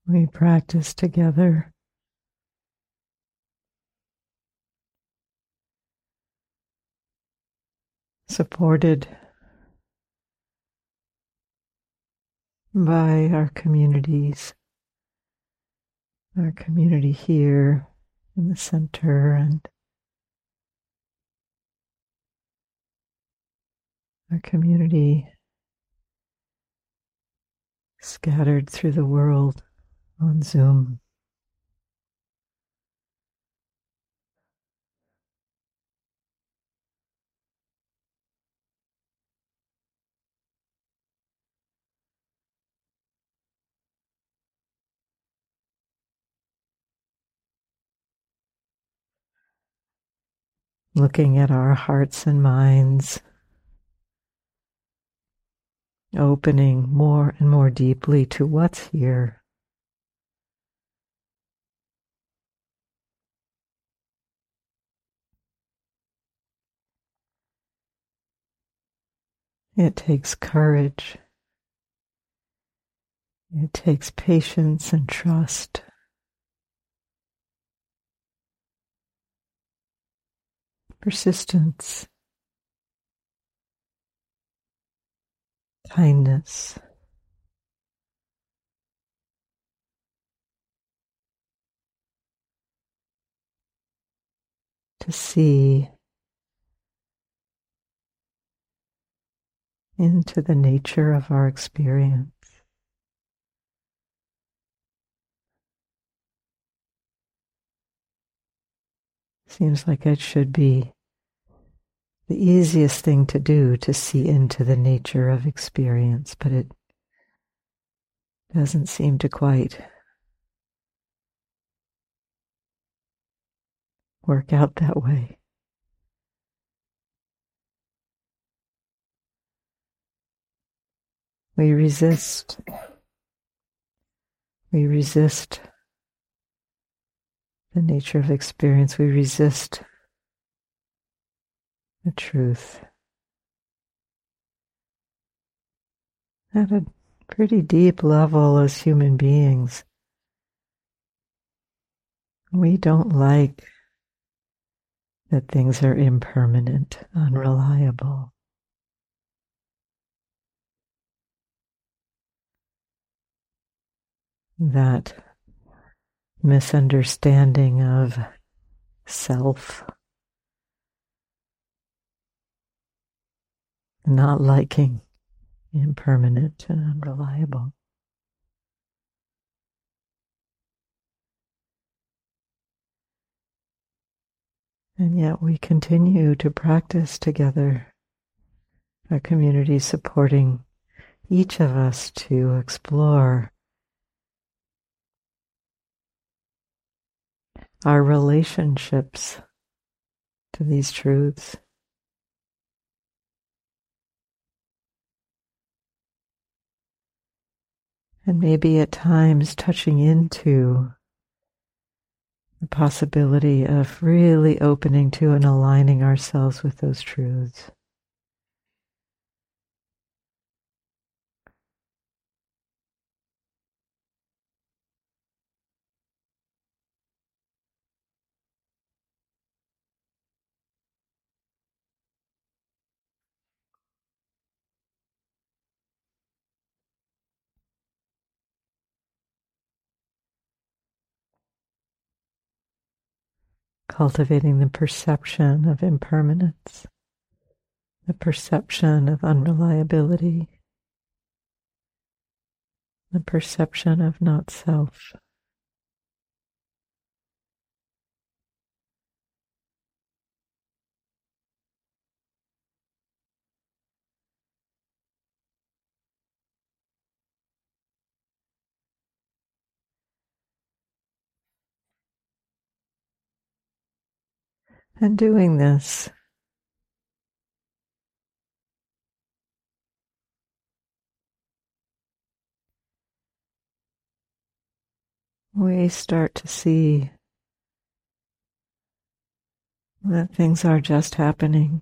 We practice together. Supported by our communities, our community here in the center and our community scattered through the world on Zoom. Looking at our hearts and minds, opening more and more deeply to what's here. It takes courage. It takes patience and trust. Persistence. Kindness. To see into the nature of our experience. Seems like it should be the easiest thing to do, to see into the nature of experience, but it doesn't seem to quite work out that way. We resist. We resist the nature of experience. We resist the truth. At a pretty deep level as human beings, we don't like that things are impermanent, unreliable. That misunderstanding of self, not liking impermanent and unreliable. And yet we continue to practice together, our community supporting each of us to explore our relationships to these truths. And maybe at times touching into the possibility of really opening to and aligning ourselves with those truths. Cultivating the perception of impermanence, the perception of unreliability, the perception of not self. And doing this, we start to see that things are just happening.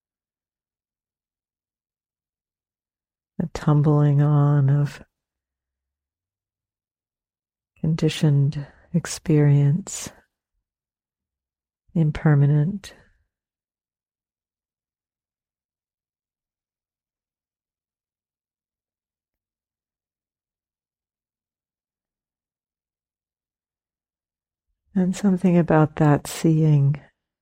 The tumbling on of conditioned experience, impermanent. And something about that seeing,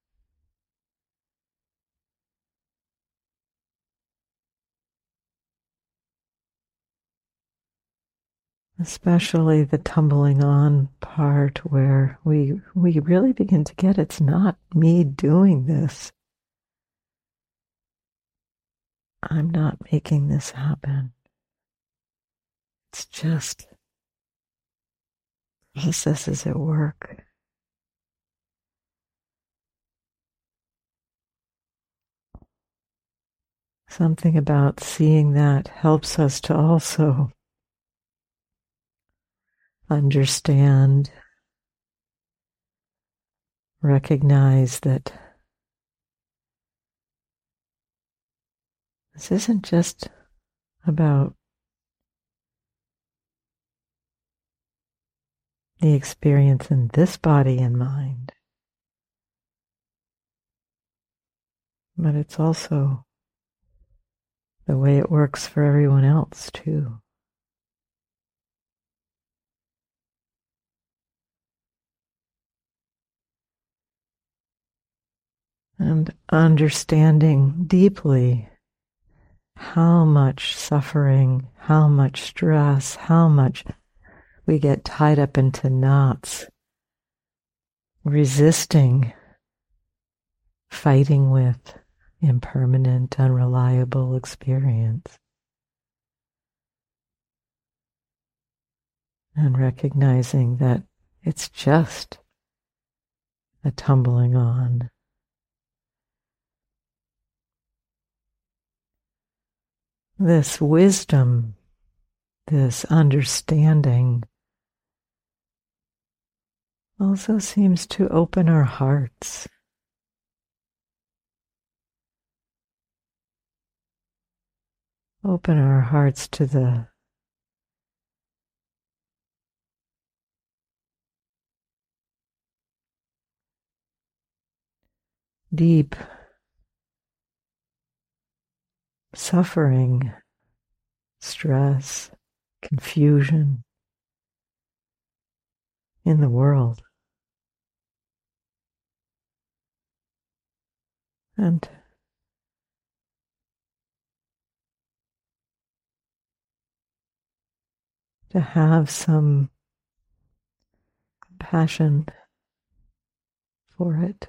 especially the tumbling on part where we really begin to get it's not me doing this. I'm not making this happen. It's just processes at work. Something about seeing that helps us to also understand, recognize that this isn't just about the experience in this body and mind, but it's also the way it works for everyone else too. And understanding deeply how much suffering, how much stress, how much we get tied up into knots, resisting, fighting with impermanent, unreliable experience. And recognizing that it's just a tumbling on. This wisdom, this understanding also seems to open our hearts. Open our hearts to the deep suffering, stress, confusion in the world. And to have some compassion for it.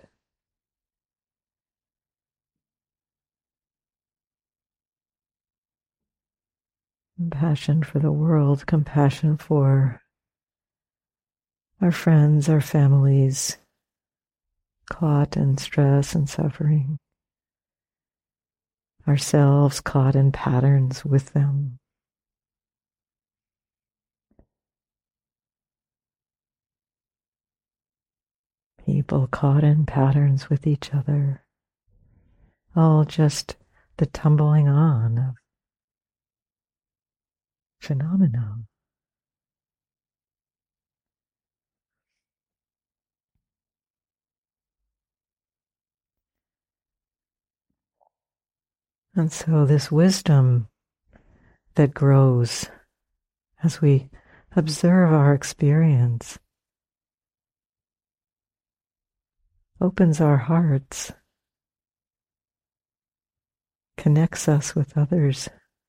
Compassion for the world, compassion for our friends, our families, caught in stress and suffering, ourselves caught in patterns with them. People caught in patterns with each other, all just the tumbling on of phenomena. And so this wisdom that grows as we observe our experience opens our hearts, connects us with others.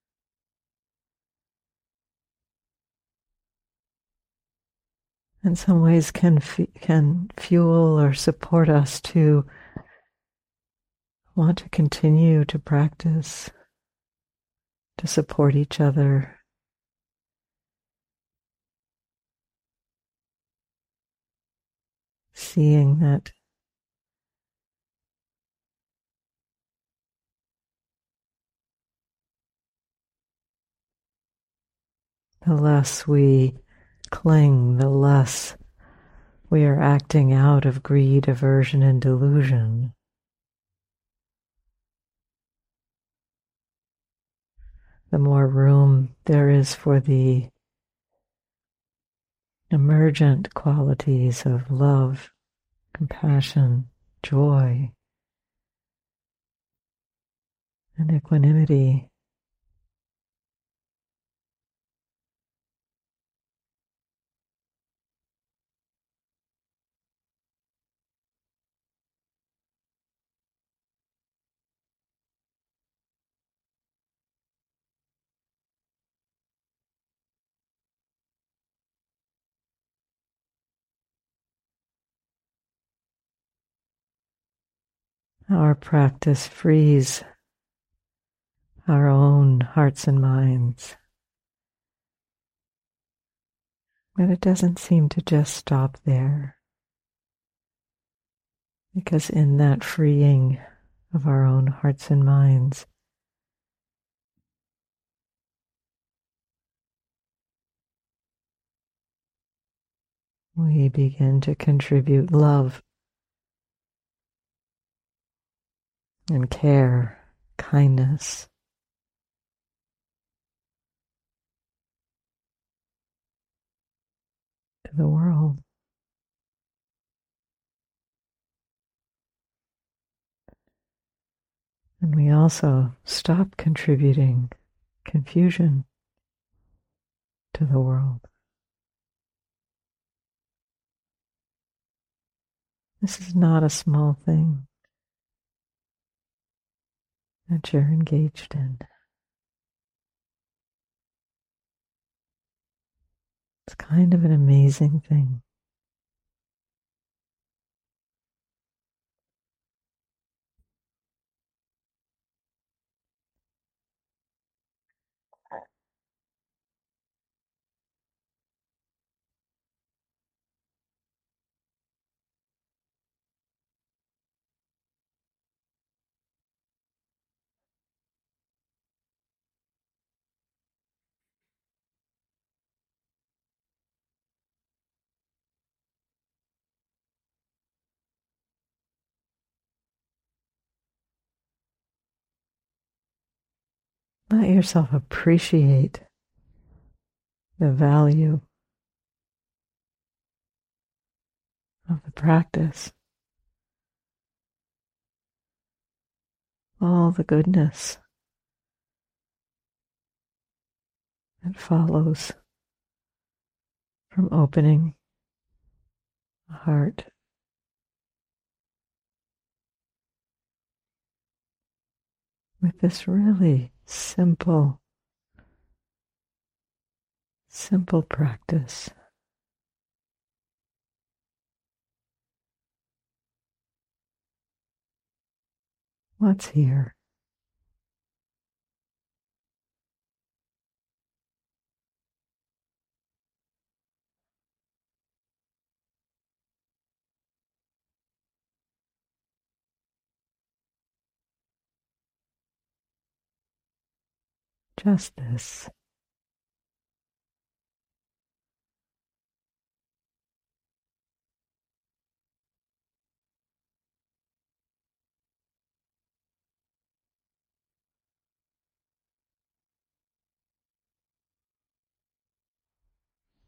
In some ways can fuel or support us to want to continue to practice, to support each other. Seeing that the less we cling, the less we are acting out of greed, aversion, and delusion. The more room there is for the emergent qualities of love, compassion, joy, and equanimity. Our practice frees our own hearts and minds, but it doesn't seem to just stop there, because in that freeing of our own hearts and minds, we begin to contribute love and care, kindness to the world. And we also stop contributing confusion to the world. This is not a small thing that you're engaged in. It's kind of an amazing thing. Let yourself appreciate the value of the practice, all the goodness that follows from opening the heart with this really simple practice. What's here? Just this.